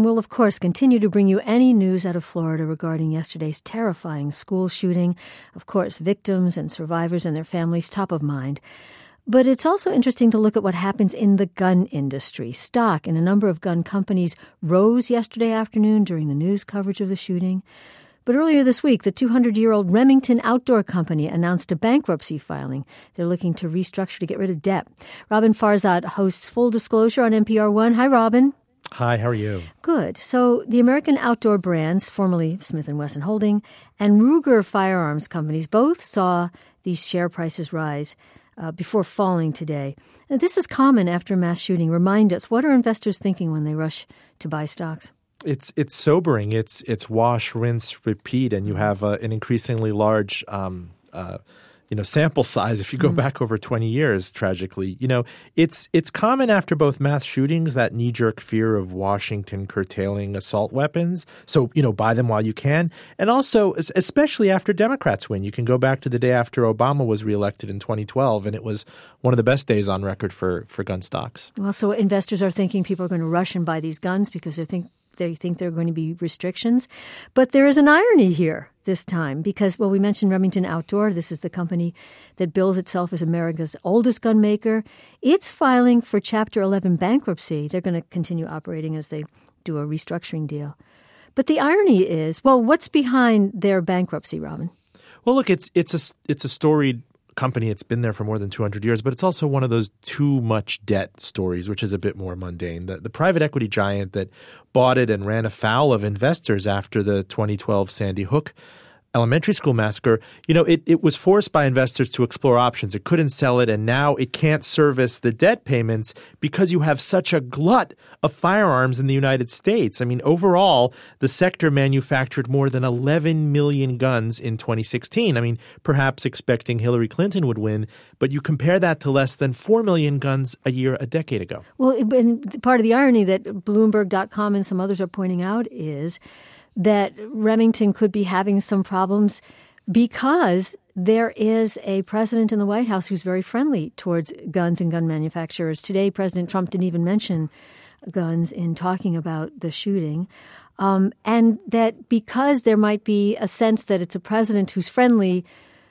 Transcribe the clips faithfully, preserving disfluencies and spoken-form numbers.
we'll, of course, continue to bring you any news out of Florida regarding yesterday's terrifying school shooting. Of course, victims and survivors and their families top of mind. But it's also interesting to look at what happens in the gun industry. Stock in a number of gun companies rose yesterday afternoon during the news coverage of the shooting. But earlier this week, the two hundred year old Remington Outdoor Company announced a bankruptcy filing. They're looking to restructure to get rid of debt. Robin Farzad hosts Full Disclosure on N P R One. Hi, Robin. Hi, how are you? Good. So the American Outdoor Brands, formerly Smith and Wesson Holding, and Ruger Firearms Companies both saw these share prices rise uh, before falling today. Now, this is common after a mass shooting. Remind us, what are investors thinking when they rush to buy stocks? It's it's sobering. It's it's wash, rinse, repeat, and you have uh, an increasingly large um, uh, you know sample size. If you go mm. back over twenty years, tragically, you know it's it's common after both mass shootings, that knee jerk fear of Washington curtailing assault weapons. So you know buy them while you can, and also especially after Democrats win. You can go back to the day after Obama was reelected in twenty twelve, and it was one of the best days on record for for gun stocks. Well, so investors are thinking people are going to rush and buy these guns because they think. They think there are going to be restrictions. But there is an irony here this time because, well, we mentioned Remington Outdoor. This is the company that bills itself as America's oldest gun maker. It's filing for Chapter eleven bankruptcy. They're going to continue operating as they do a restructuring deal. But the irony is, well, what's behind their bankruptcy, Robin? Well, look, it's it's a, it's a storied company. It's been there for more than two hundred years, but it's also one of those too much debt stories, which is a bit more mundane. The, the private equity giant that bought it and ran afoul of investors after the twenty twelve Sandy Hook elementary school massacre, you know, it, it was forced by investors to explore options. It couldn't sell it, and now it can't service the debt payments because you have such a glut of firearms in the United States. I mean, overall, the sector manufactured more than eleven million guns in twenty sixteen. I mean, perhaps expecting Hillary Clinton would win, but you compare that to less than four million guns a year a decade ago. Well, and part of the irony that Bloomberg dot com and some others are pointing out is that Remington could be having some problems because there is a president in the White House who's very friendly towards guns and gun manufacturers. Today, President Trump didn't even mention guns in talking about the shooting. Um, and that because there might be a sense that it's a president who's friendly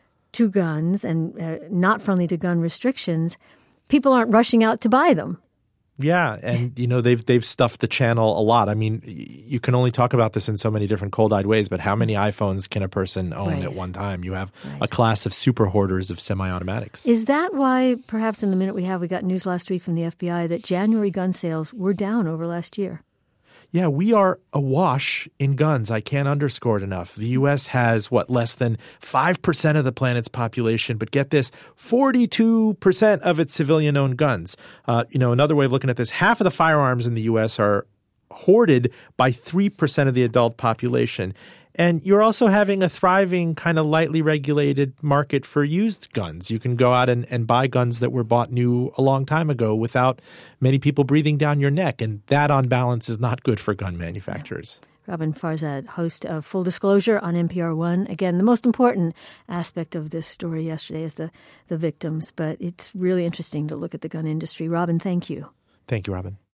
to guns and uh, not friendly to gun restrictions, people aren't rushing out to buy them. Yeah, and you know they've they've stuffed the channel a lot. I mean, you can only talk about this in so many different cold-eyed ways, but how many iPhones can a person own right. at one time? You have right. a class of super hoarders of semi-automatics. Is that why, perhaps in the minute we have, we got news last week from the F B I that January gun sales were down over last year? Yeah, we are awash in guns. I can't underscore it enough. The U S has, what, less than five percent of the planet's population, but get this, forty-two percent of its civilian-owned guns. Uh, you know, another way of looking at this, half of the firearms in the U S are hoarded by three percent of the adult population. And you're also having a thriving, kind of lightly regulated market for used guns. You can go out and, and buy guns that were bought new a long time ago without many people breathing down your neck. And that, on balance, is not good for gun manufacturers. Yeah. Robin Farzad, host of Full Disclosure on N P R One. Again, the most important aspect of this story yesterday is the, the victims, but it's really interesting to look at the gun industry. Robin, thank you. Thank you, Robin.